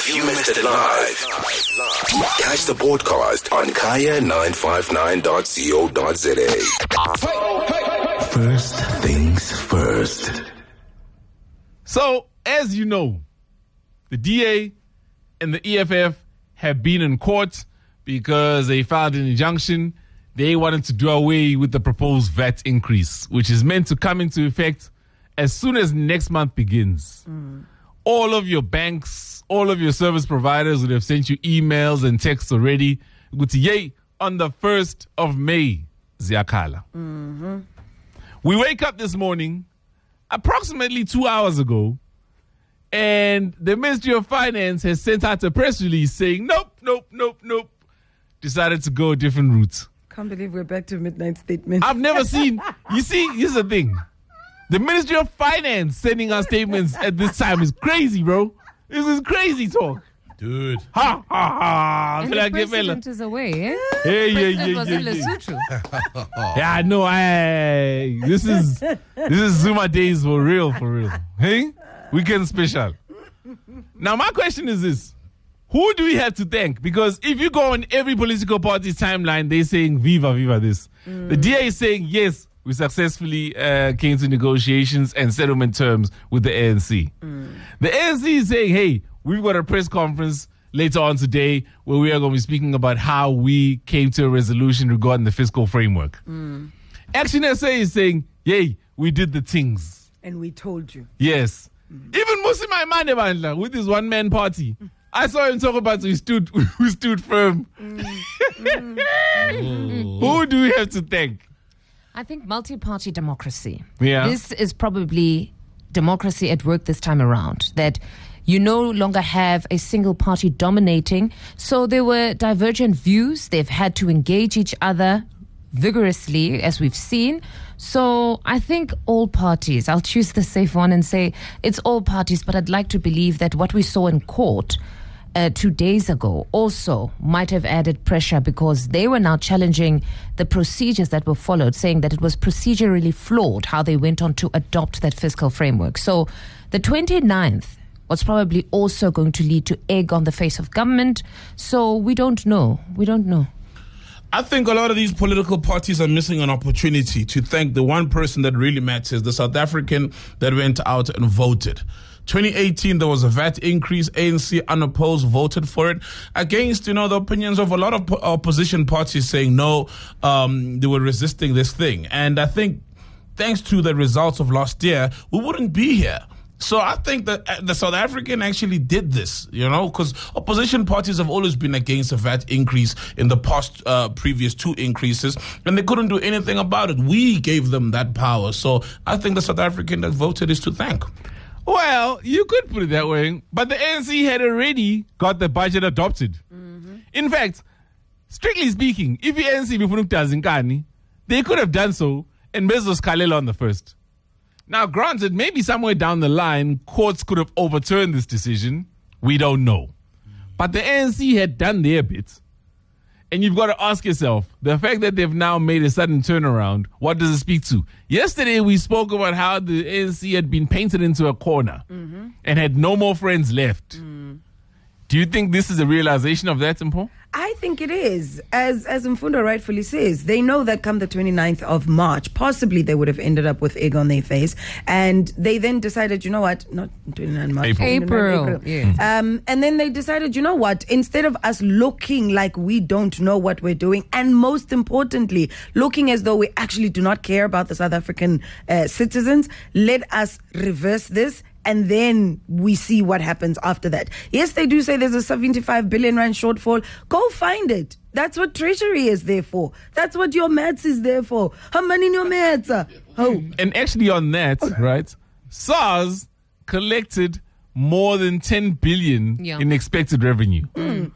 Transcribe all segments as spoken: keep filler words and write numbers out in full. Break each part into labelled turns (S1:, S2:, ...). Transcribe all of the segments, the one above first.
S1: If you missed it live, catch the podcast on kaya nine five nine dot co dot za. First things first.
S2: So, as you know, the D A and the E F F have been in court because they filed an injunction. They wanted to do away with the proposed V A T increase, which is meant to come into effect as soon as next month begins. Mm. All of your banks, all of your service providers would have sent you emails and texts already. Yay, on the first of May, Ziakala. Mm-hmm. We wake up this morning, approximately two hours ago, and the Ministry of Finance has sent out a press release saying, nope, nope, nope, nope. Decided to go a different route.
S3: Can't believe we're back to midnight statements.
S2: I've never seen, you see, here's the thing. The Ministry of Finance sending out statements at this time is crazy, bro. This is crazy talk.
S4: Dude.
S2: Ha, ha, ha.
S5: And the president is away, eh?
S2: Hey, yeah,
S5: yeah,
S2: yeah,
S5: was
S2: yeah,
S5: in
S2: yeah.
S5: Lesotho.
S2: Yeah, I know. I, this is this is Zuma days for real, for real. Hey? Weekend special. Now, my question is this. Who do we have to thank? Because if you go on every political party's timeline, they're saying, viva, viva this. Mm. The D A is saying, yes, we successfully uh, came to negotiations and settlement terms with the A N C. Mm. The A N C is saying, hey, we've got a press conference later on today where we are going to be speaking about how we came to a resolution regarding the fiscal framework. Mm. Action S A is saying, yay, we did the things.
S3: And we told you.
S2: Yes. Mm. Even Musi Maimane Bandla with his one-man party. I saw him talk about who stood, who stood firm. Mm. Mm. Who do we have to thank?
S5: I think multi-party democracy.
S2: Yeah.
S5: This is probably democracy at work this time around, that you no longer have a single party dominating. So there were divergent views. They've had to engage each other vigorously, as we've seen. So I think all parties, I'll choose the safe one and say it's all parties, but I'd like to believe that what we saw in court Uh, two days ago also might have added pressure, because they were now challenging the procedures that were followed, saying that it was procedurally flawed how they went on to adopt that fiscal framework. So the twenty-ninth was probably also going to lead to egg on the face of government. So we don't know. We don't know.
S4: I think a lot of these political parties are missing an opportunity to thank the one person that really matters, the South African that went out and voted. twenty eighteen, there was a V A T increase. A N C unopposed voted for it against, you know, the opinions of a lot of po- opposition parties saying no, um, they were resisting this thing. And I think thanks to the results of last year, we wouldn't be here. So I think that the South African actually did this, you know, because opposition parties have always been against a V A T increase in the past uh, previous two increases, and they couldn't do anything about it. We gave them that power. So I think the South African that voted is to thank.
S2: Well, you could put it that way, but the A N C had already got the budget adopted. Mm-hmm. In fact, strictly speaking, if the A N C befuna zinkani, they could have done so and Bezos Kalela on the first. Now, granted, maybe somewhere down the line, courts could have overturned this decision. We don't know. But the A N C had done their bit. And you've got to ask yourself, the fact that they've now made a sudden turnaround, what does it speak to? Yesterday, we spoke about how the A N C had been painted into a corner mm-hmm. and had no more friends left. Mm. Do you think this is a realization of that, Mpho?
S3: I think it is. As as Mfundo rightfully says, they know that come the twenty-ninth of March, possibly they would have ended up with egg on their face. And they then decided, you know what? Not twenty-ninth of March.
S5: April. April.
S3: April. Yeah. Um, and then they decided, you know what? Instead of us looking like we don't know what we're doing, and most importantly, looking as though we actually do not care about the South African uh, citizens, let us reverse this. And then we see what happens after that. Yes, they do say there's a seventy-five billion rand shortfall. Go find it. That's what Treasury is there for. That's what your maths is there for. How many in your maths? Oh.
S2: And actually on that, right, SARS collected more than ten billion yeah. in expected revenue. Mm.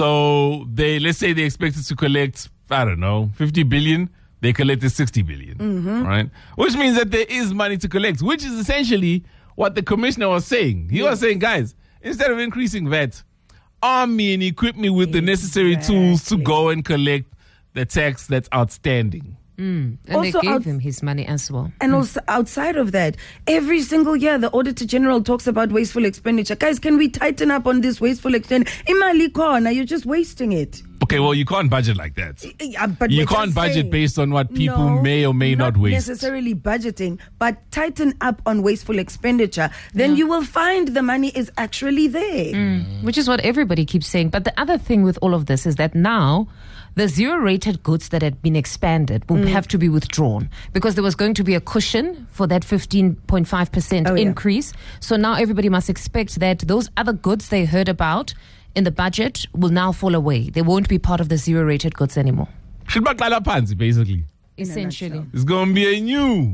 S2: So they, let's say they expected to collect, I don't know, fifty billion. They collected sixty billion, mm-hmm. right? Which means that there is money to collect, which is essentially what the commissioner was saying. He yes. was saying, guys, instead of increasing V A T, arm me and equip me with exactly. the necessary tools to go and collect the tax that's outstanding.
S5: Mm. And
S3: Also
S5: they gave
S3: out-
S5: him his money as well.
S3: And also outside of that, every single year the Auditor General talks about wasteful expenditure. Guys, can we tighten up on this wasteful expenditure? Imali khona, you're just wasting it.
S2: Okay, well, you can't budget like that.
S3: Yeah, but
S2: You
S3: we're
S2: can't
S3: just
S2: budget
S3: saying,
S2: based on what people
S3: no,
S2: may or may not waste.
S3: necessarily budgeting, but tighten up on wasteful expenditure. Then you will find the money is actually there.
S5: Mm. Which is what everybody keeps saying. But the other thing with all of this is that now the zero-rated goods that had been expanded will have to be withdrawn because there was going to be a cushion for that fifteen point five percent
S3: Oh, yeah.
S5: increase. So now everybody must expect that those other goods they heard about in the budget will now fall away. They won't be part of the zero-rated goods anymore.
S2: Should baqala phansi, basically.
S5: Essentially.
S2: It's going to be a new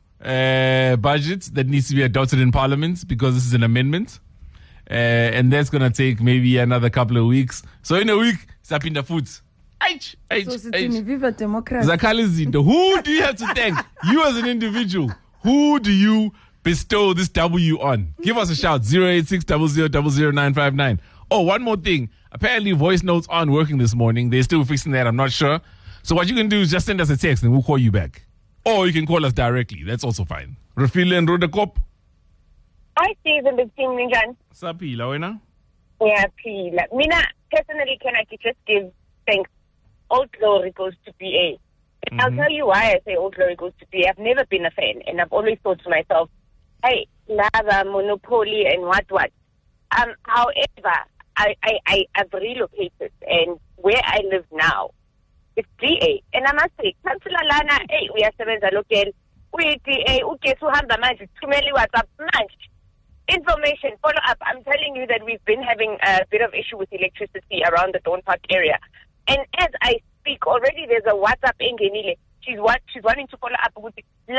S2: uh, budget that needs to be adopted in Parliament because this is an amendment. Uh, and that's going to take maybe another couple of weeks. So in a week, it's up in the foot. H, H,
S3: So
S2: H.
S3: sithini, viva democracy.
S2: Zakali Zinto, who do you have to thank? You as an individual, who do you bestow this W on? Give us a shout, zero eight six zero zero zero zero nine five nine. Oh, one more thing. Apparently voice notes aren't working this morning. They're still fixing that, I'm not sure. So what you can do is just send us a text and we'll call you back. Or you can call us directly. That's also fine. Refile and Rodekop.
S6: Hi, Stephen, the team Ninjan.
S2: Sapila, wena?
S6: Yeah, please. Mina, personally, can I just give thanks? All glory goes to B A. And I'll tell you why I say all glory goes to B A. I've never been a fan, and I've always thought to myself, hey, lava, monopoly, and what, what. Um, however, I, I, I, I've relocated, and where I live now, it's D A. And I must say, Councillor Lana, hey, we are seven local, we D A, okay, so have the magic, too many WhatsApp, manje. Information, follow up. I'm telling you that we've been having a bit of issue with electricity around the Dawn Park area. And as I speak, already there's a WhatsApp engenile. She's what she's wanting to follow up with. Look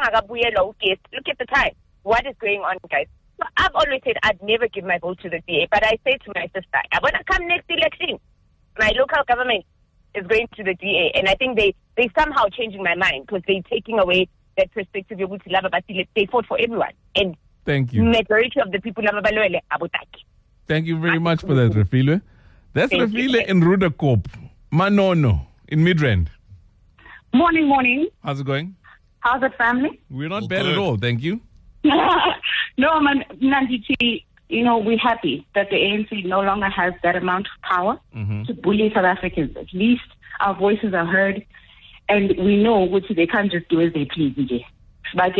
S6: at the time. What is going on, guys? So I've always said I'd never give my vote to the D A, but I say to my sister, I want to come next election. My local government is going to the D A, and I think they they somehow changing my mind because they're taking away that perspective of but they fought for everyone. And
S2: Thank you.
S6: majority of the people abotaki.
S2: Thank you very much for that, Refile. That's
S6: Thank you.
S2: Refile in Rudekop. Manono in Midrand.
S7: Morning, morning.
S2: How's it going?
S7: How's it, family?
S2: We're not
S4: Oh,
S2: bad
S4: good.
S2: at all, thank you.
S7: No, man, Nanditi, you know, we're happy that the A N C no longer has that amount of power to bully South Africans. At least our voices are heard, and we know which they can't just do as they please. But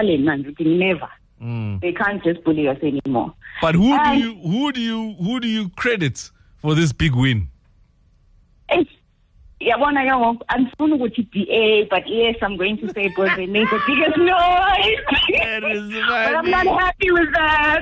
S7: never.
S2: Mm.
S7: They can't just bully us anymore.
S2: But who do
S7: And-
S2: you who do you who do you credit for this big win?
S7: It's, yeah, one I know. I'm going to go to D A, but yes, I'm going to say because they made the biggest noise.
S2: That is
S7: But I'm not
S2: funny.
S7: happy with that.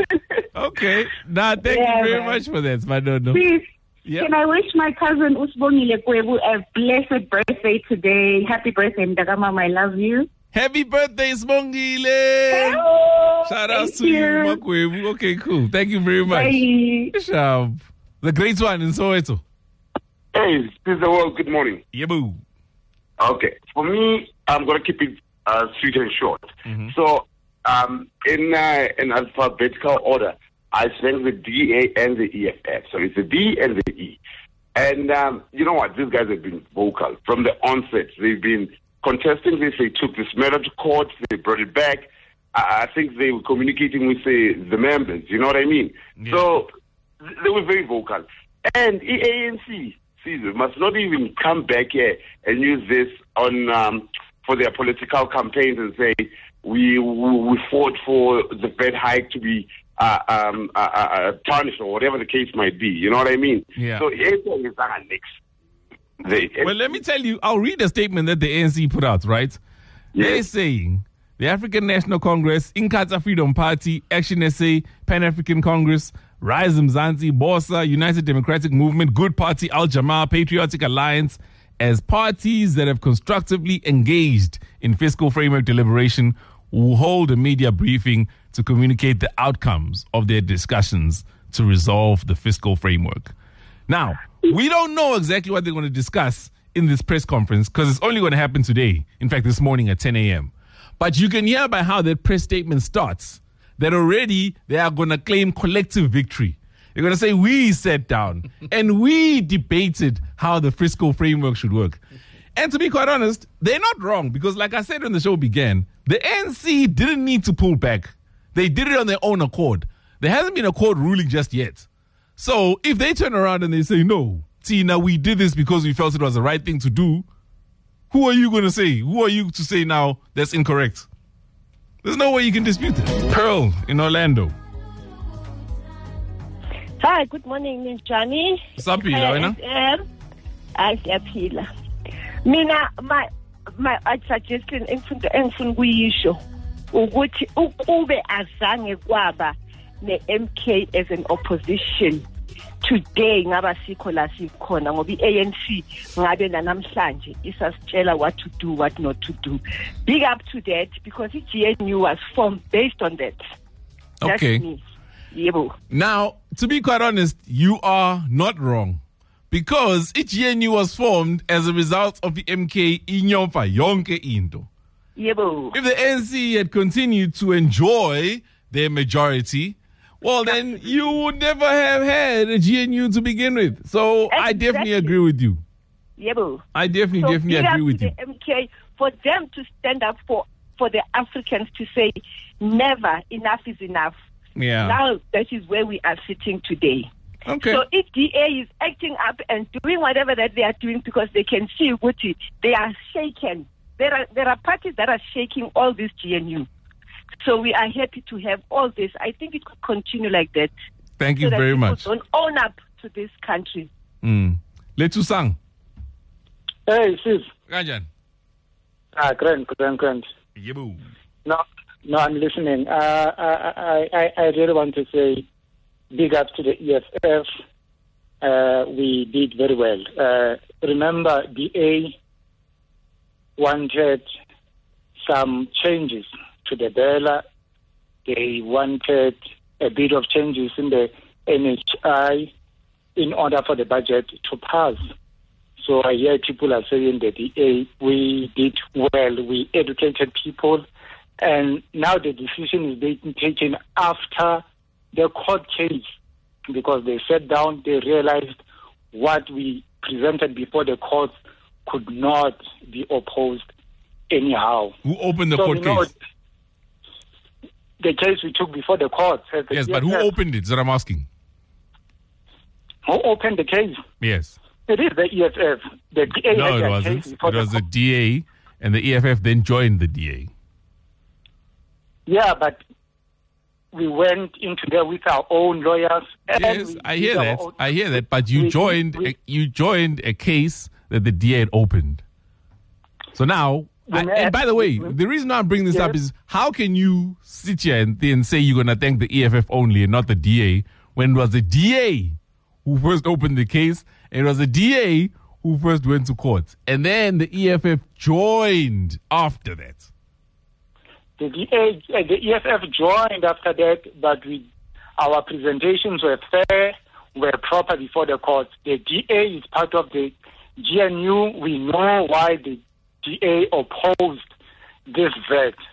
S2: Okay. Nah, thank
S7: Yeah,
S2: you very
S7: man.
S2: much for that, Manono.
S7: Please,
S2: Yep.
S7: can I wish my cousin Usbongile Kwebu a blessed birthday today? Happy birthday, Mdagamama. I love you.
S2: Happy birthday, Smongile! Shout out
S7: Thank
S2: to you,
S7: you.
S2: Makwebu. Okay, cool. Thank you very much.
S7: Bye.
S2: Sharp. The great one in Soweto.
S8: Hey, this is the world. Good morning.
S2: Yabu.
S8: Okay, for me, I'm going to keep it uh, sweet and short. So, um, in uh, in alphabetical order, I thank the D A and the E F F. So it's the D and the E. And um, you know what? These guys have been vocal from the onset. They've been contesting this. They took this matter to court. They brought it back. I, I think they were communicating with the, the members. You know what I mean?
S2: Yeah.
S8: So th- they were very vocal. And E A N C, Caesar, must not even come back here and use this on um, for their political campaigns and say we we, we fought for the bed hike to be uh, um, uh, uh, tarnished or whatever the case might be. You know what I mean?
S2: Yeah.
S8: So E A N C is not next. They,
S2: Well, let me tell you, I'll read a statement that the A N C put out, right? They're
S8: Yes.
S2: saying the African National Congress, Inkatha Freedom Party, Action S A, Pan-African Congress, Rise Mzansi, Bosa, United Democratic Movement, Good Party, Al Jamaa, Patriotic Alliance, as parties that have constructively engaged in fiscal framework deliberation, will hold a media briefing to communicate the outcomes of their discussions to resolve the fiscal framework. Now, we don't know exactly what they're going to discuss in this press conference because it's only going to happen today. In fact, this morning at ten a.m. But you can hear by how that press statement starts that already they are going to claim collective victory. They're going to say, we sat down and we debated how the fiscal framework should work. And to be quite honest, they're not wrong because, like I said when the show began, the A N C didn't need to pull back. They did it on their own accord. There hasn't been a court ruling just yet. So if they turn around and they say, no, Tina, we did this because we felt it was the right thing to do, who are you going to say? Who are you to say now that's incorrect? There's no way you can dispute it. Pearl in Orlando.
S9: Hi, good morning, Ninjani.
S2: Saphila wena?
S9: Um, I siyaphila. Mina my my suggestion engifuna engifuna ukuyisho ukuthi ukube azange kwaba ne-M K as an opposition today ngaba sikho la sikhona ngoba i-A N C ngabe namhlanje isasitshela what to do, what not to do. Big up to that because i-G N U was formed based on that. That's
S2: Okay.
S9: me. Yebo.
S2: Now, to be quite honest, you are not wrong. Because i-G N U was formed as a result of the M K inyomfa yonke into.
S9: Yebo.
S2: If the A N C had continued to enjoy their majority, well, then you would never have had a G N U to begin with. So I definitely
S9: Exactly.
S2: agree with you.
S9: Yebo.
S2: I definitely,
S9: So
S2: definitely
S9: big up
S2: agree
S9: to
S2: with you.
S9: the M K for them to stand up for, for the Africans to say, never, enough is enough.
S2: Yeah.
S9: Now that is where we are sitting today.
S2: Okay.
S9: So if D A is acting up and doing whatever that they are doing because they can see what it, they are shaken. There are there are parties that are shaking all this G N U. So we are happy to have all this. I think it could continue like that.
S2: Thank you
S9: so that
S2: very
S9: people
S2: much.
S9: Don't own up to this country.
S2: Mm. Letusang.
S10: Hey, sis.
S2: Kanjani?
S10: Ah, grand, grand, grand.
S2: Yebo.
S10: No, no, I'm listening. Uh, I, I, I really want to say big up to the E F F. Uh, we did very well. Uh, remember, the A wanted some changes to the Bella. They wanted a bit of changes in the N H I in order for the budget to pass. So I hear people are saying that the A, we did well, we educated people, and now the decision is being taken after the court case because they sat down, they realized what we presented before the courts could not be opposed anyhow.
S2: Who opened the
S10: So,
S2: court
S10: you know,
S2: case?
S10: The case we took before the courts. uh, the
S2: Yes, but who
S10: E F F.
S2: opened it? Is what I'm asking.
S10: Who opened the case?
S2: Yes.
S10: It is the E F F. The D A
S2: No,
S10: had
S2: it
S10: their
S2: wasn't.
S10: case before
S2: It
S10: the
S2: was the
S10: court.
S2: D A, and the E F F then joined the D A.
S10: Yeah, but we went into there with our own lawyers. and
S2: Yes,
S10: we
S2: I
S10: did
S2: hear
S10: our
S2: that.
S10: own-
S2: I hear that. But you
S10: we-
S2: joined.
S10: we-
S2: a, you joined a case that the D A had opened. So now, I,
S10: When
S2: and
S10: I-
S2: by the way,
S10: when-
S2: the reason I'm bringing this up
S10: Yes.
S2: is how can you sit here and then say you're going to thank the E F F only and not the D A when it was the D A who first opened the case and it was the D A who first went to court, and then the E F F joined after that.
S10: The D A, uh, the E F F joined after that, but we, our presentations were fair, were proper before the court. The D A is part of the G N U. We know why the D A opposed this V A T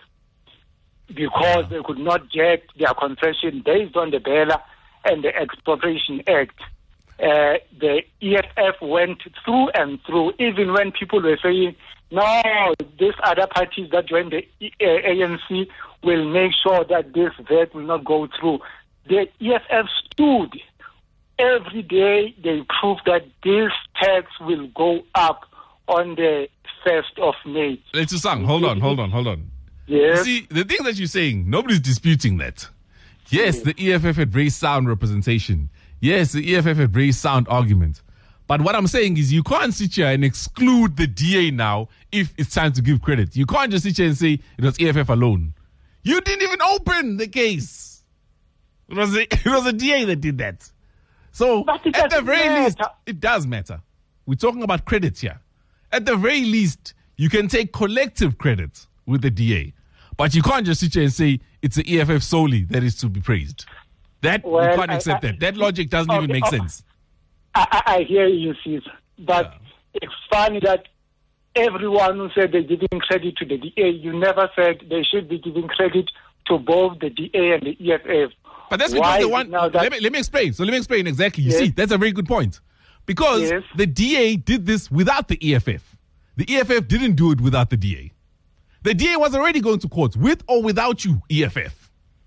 S10: because they could not get their concession based on the Bella and the Expropriation Act. Uh, the E F F went through and through, even when people were saying, no, these other parties that joined the E- uh, A N C will make sure that this V A T will not go through. The E F F stood. Every day they proved that this tax will go up on the first of May.
S2: Let's sang. Hold on, hold on, hold on.
S10: Yes.
S2: You see, the things that you're saying, nobody's disputing that. Yes, the E F F had very sound representation. Yes, the E F F had very sound argument. But what I'm saying is you can't sit here and exclude the D A now if it's time to give credit. You can't just sit here and say it was E F F alone. You didn't even open the case. It was the, it was the D A that did that. So
S10: But it
S2: at the
S10: doesn't
S2: very least,
S10: matter.
S2: it does matter. We're talking about credit here. At the very least, you can take collective credit with the D A. But you can't just sit here and say it's the E F F solely that is to be praised. That,
S10: Well,
S2: you can't
S10: I-
S2: accept
S10: I-
S2: that. That logic doesn't even
S10: Okay,
S2: make
S10: oh,
S2: sense.
S10: I, I I hear you, sis. But it's funny that everyone who said they're giving credit to the D A, you never said they should be giving credit to both the D A and the E F F.
S2: But that's because
S10: Why
S2: the
S10: is
S2: one.
S10: it now that-
S2: Let me, let me explain. So let me explain exactly. You
S10: Yes.
S2: see, that's a very good point. Because
S10: Yes.
S2: the D A did this without the E F F. The the E F F didn't do it without the D A. The D A was already going to court, with or without you, E F F.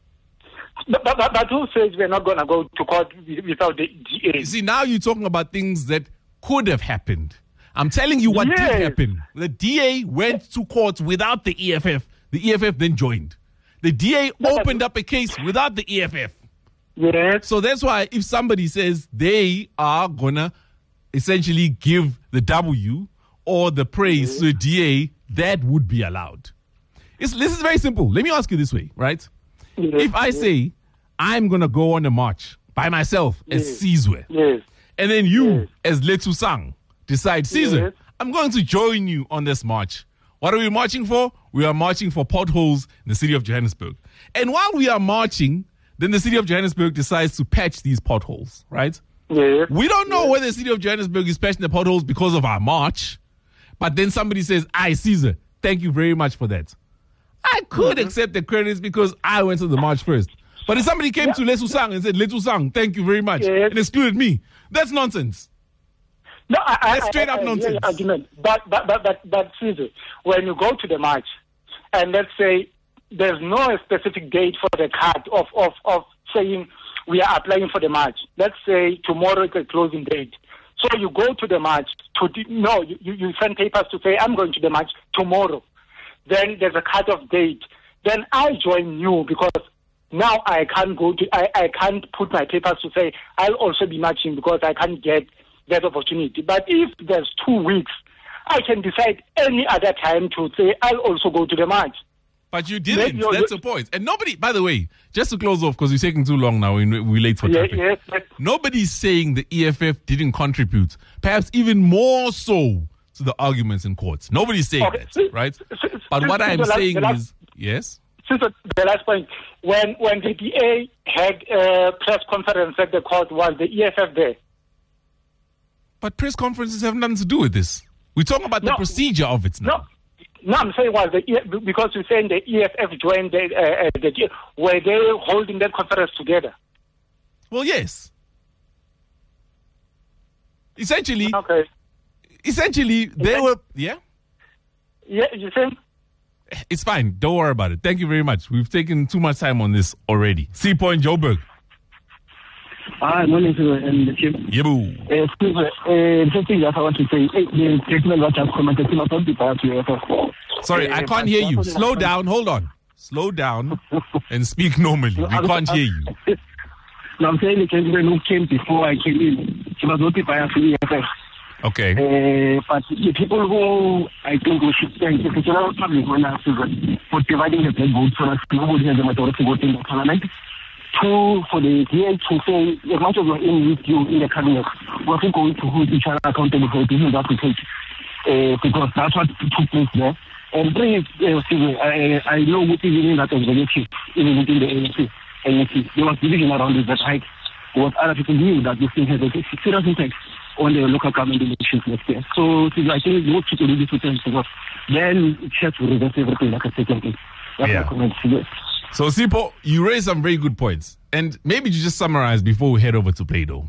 S10: But, but, but who says we're not going to go to court without the D A?
S2: You see, now you're talking about things that could have happened. I'm telling you what
S10: Yes.
S2: did happen. The D A went to court without the E F F. The E F F then joined. The D A opened up a case without the E F F.
S10: Yes.
S2: So that's why if somebody says they are going to essentially give the W or the praise to the D A, that would be allowed. It's, this is very simple. Let me ask you this way, right?
S10: Yes.
S2: If I say I'm going to go on a march by myself as
S10: Yes.
S2: Sizwe,
S10: Yes.
S2: and then you
S10: Yes.
S2: as Letsu Sang decide, Caesar,
S10: Yes.
S2: I'm going to join you on this march. What are we marching for? We are marching for potholes in the city of Johannesburg. And while we are marching, then the city of Johannesburg decides to patch these potholes, right?
S10: Yes.
S2: We don't know whether the city of Johannesburg is patching the potholes because of our march, but then somebody says, I, Caesar, thank you very much for that. I could
S10: Mm-hmm.
S2: accept the credits because I went to the march first. But if somebody came to Letsu Sang and said, Letsu Sang, thank you very much,
S10: Yes.
S2: and excluded me, that's nonsense.
S10: No, I, I,
S2: That's straight
S10: I,
S2: up
S10: I, I hear
S2: nonsense.
S10: your argument. But, but, but, but, but, Caesar, when you go to the march, and let's say there's no specific date for the card of, of, of saying we are applying for the march. Let's say tomorrow is the closing date. So you go to the march. To the, no, you, you send papers to say, I'm going to the march tomorrow. Then there's a cut-off date. Then I join you because now I can't go to, I, I can't put my papers to say I'll also be marching because I can't get that opportunity. But if there's two weeks, I can decide any other time to say I'll also go to the march.
S2: But you didn't.
S10: Maybe you're-
S2: That's the point. And nobody, by the way, just to close off, because we're taking too long now, we- we're late for
S10: Yeah,
S2: traffic.
S10: yes, yes.
S2: Nobody's saying the E F F didn't contribute, perhaps even more so to the arguments in courts. Nobody's saying
S10: Okay.
S2: that, right? But what I'm
S10: The last-
S2: saying
S10: the last-
S2: is, yes?
S10: Since the the last point, when when the D A had a press conference at the court, was the E F F there?
S2: But press conferences have nothing to do with this. We're talking about the
S10: No.
S2: procedure of it now.
S10: No, no, I'm saying was the E- because you're saying the E F F joined the, uh, uh, the D A. Were they holding that conference together?
S2: Well, yes. Essentially,
S10: Okay.
S2: essentially, they were, yeah?
S10: Yeah, you saying?
S2: It's fine. Don't worry about it. Thank you very much. We've taken too much time on this already. C Point Joburg.
S11: Hi, morning to and the team.
S2: Yebu.
S11: Uh, excuse me, uh, just thing that I want to say, eh, the statement that I've commented on not be part of your
S2: Sorry, I can't hear you. Slow down. Hold on. Slow down and speak normally. We can't hear you.
S11: Now, I'm saying the gentleman who came before I came in, he was not biased to E F F.
S2: Okay.
S11: Uh, but the people who I think we should thank the general public when I for dividing the black vote so that nobody has a majority vote in the parliament. Two, for the D A to say, as much as we're in with you in the cabinet, we're also going to hold each other accountable for the decisions that we take. Uh, because that's what took place there. And three, uh, I, I know what is in that executive, even within the A N C. And there was division around this that height. What other people knew that this thing has a serious impact on the local government elections next year. So I think most people need to think because then it has to reverse everything like a second thing. That's
S2: Yeah.
S11: my comment. Yes.
S2: So, Sipo, you raised some very good points. And maybe you just summarize before we head over to Play-Doh.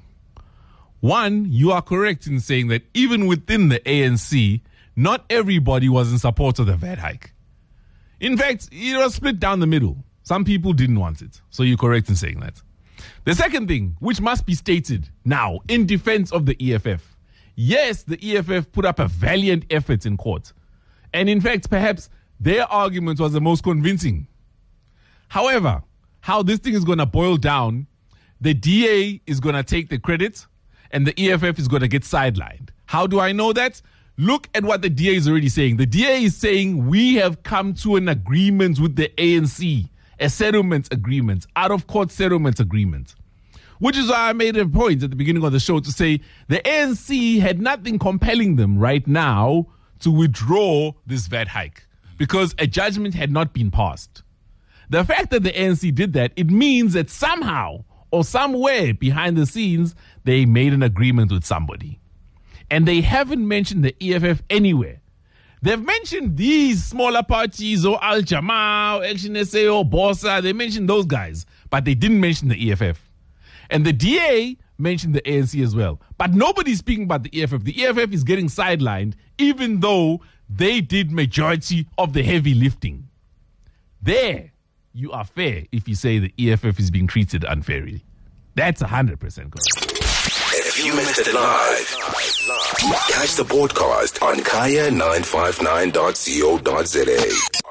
S2: One, you are correct in saying that even within the A N C, not everybody was in support of the V A T hike. In fact, it was split down the middle. Some people didn't want it. So you're correct in saying that. The second thing, which must be stated now in defense of the E F F. Yes, the E F F put up a valiant effort in court. And in fact, perhaps their argument was the most convincing. However, how this thing is going to boil down, the D A is going to take the credit and the E F F is going to get sidelined. How do I know that? Look at what the D A is already saying. The D A is saying we have come to an agreement with the A N C, a settlement agreement, out of court settlement agreement. Which is why I made a point at the beginning of the show to say the A N C had nothing compelling them right now to withdraw this V A T hike because a judgment had not been passed. The fact that the A N C did that, it means that somehow or somewhere behind the scenes, they made an agreement with somebody. And they haven't mentioned the E F F anywhere. They've mentioned these smaller parties, or Al Jamaa, or Action S A, or Bossa. They mentioned those guys, but they didn't mention the E F F. And the D A mention the A N C as well. But nobody's speaking about the E F F. The E F F is getting sidelined, even though they did majority of the heavy lifting. There, you are fair if you say the E F F is being treated unfairly. That's one hundred percent correct.
S1: If you missed it live, catch the podcast on kaya nine five nine dot co dot za.